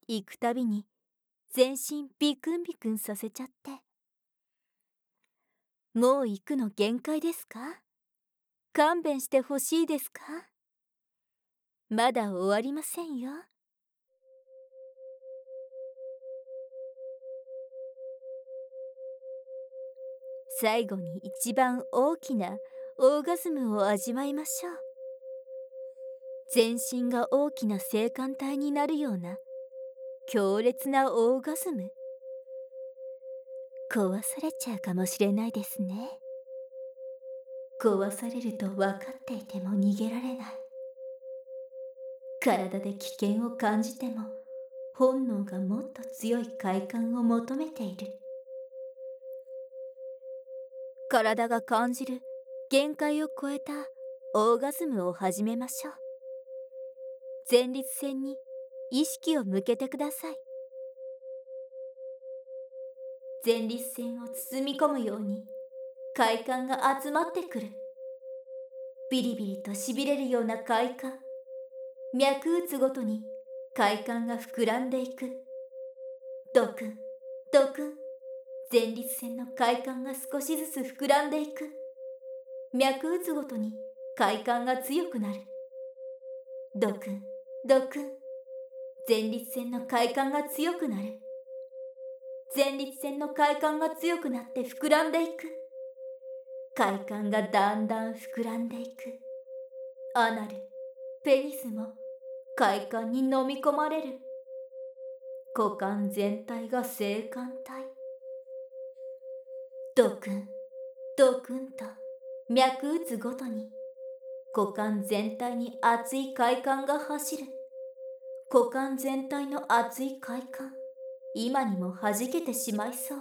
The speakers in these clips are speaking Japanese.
行くたびに全身ビクンビクンさせちゃって。もう行くの限界ですか？勘弁してほしいですか？まだ終わりませんよ。最後に一番大きなオーガズムを味わいましょう。全身が大きな性感帯になるような強烈なオーガズム。壊されちゃうかもしれないですね。壊されると分かっていても逃げられない。体で危険を感じても本能がもっと強い快感を求めている。体が感じる限界を超えたオーガズムを始めましょう。前立腺に意識を向けてください。前立腺を包み込むように快感が集まってくる。ビリビリとしびれるような快感。脈打つごとに快感が膨らんでいく。ドクンドクン。前立腺の快感が少しずつ膨らんでいく。脈打つごとに快感が強くなる。ドクンドクン。前立腺の快感が強くなる。前立腺の快感が強くなって膨らんでいく。快感がだんだん膨らんでいく。アナル、ペニスも快感に飲み込まれる。股間全体が性感帯。ドクンドクンと脈打つごとに股間全体に熱い快感が走る。股間全体の熱い快感、今にも弾けてしまいそう。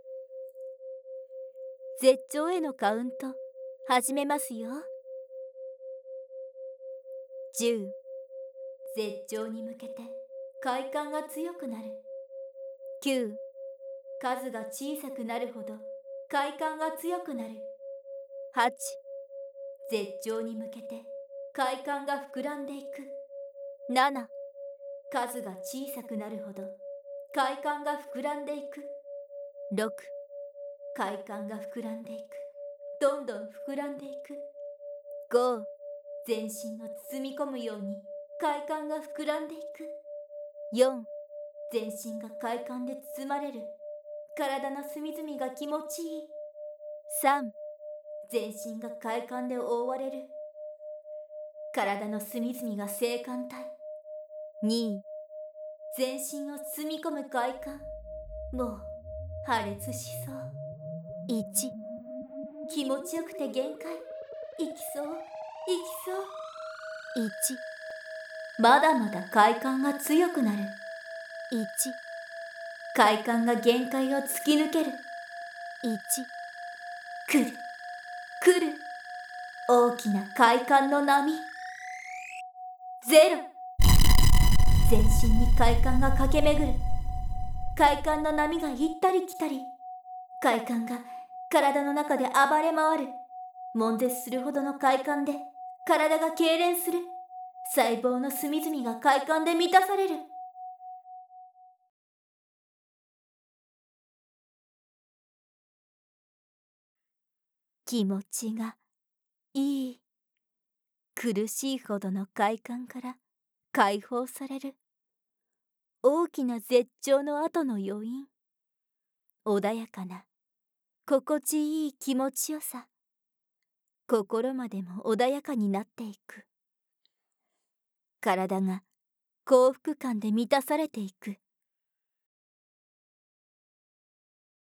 絶頂へのカウント始めますよ。10。絶頂に向けて快感が強くなる。9。数が小さくなるほど快感が強くなる。8。絶頂に向けて快感が膨らんでいく。7。数が小さくなるほど快感が膨らんでいく。6。快感が膨らんでいく。どんどん膨らんでいく。5。全身を包み込むように快感が膨らんでいく。4。全身が快感で包まれる。体の隅々が気持ちいい。3。全身が快感で覆われる。体の隅々が性感帯。2。全身を包み込む快感。もう破裂しそう。1。気持ちよくて限界。いきそう、いきそう。1。まだまだ快感が強くなる。1。快感が限界を突き抜ける。1。来る、来る。大きな快感の波。0。全身に快感が駆け巡る。快感の波が行ったり来たり。快感が体の中で暴れ回る。悶絶するほどの快感で体が痙攣する。細胞の隅々が快感で満たされる。気持ちがいい。苦しいほどの快感から解放される。大きな絶頂の後の余韻。穏やかな心地いい気持ちよさ。心までも穏やかになっていく。体が幸福感で満たされていく。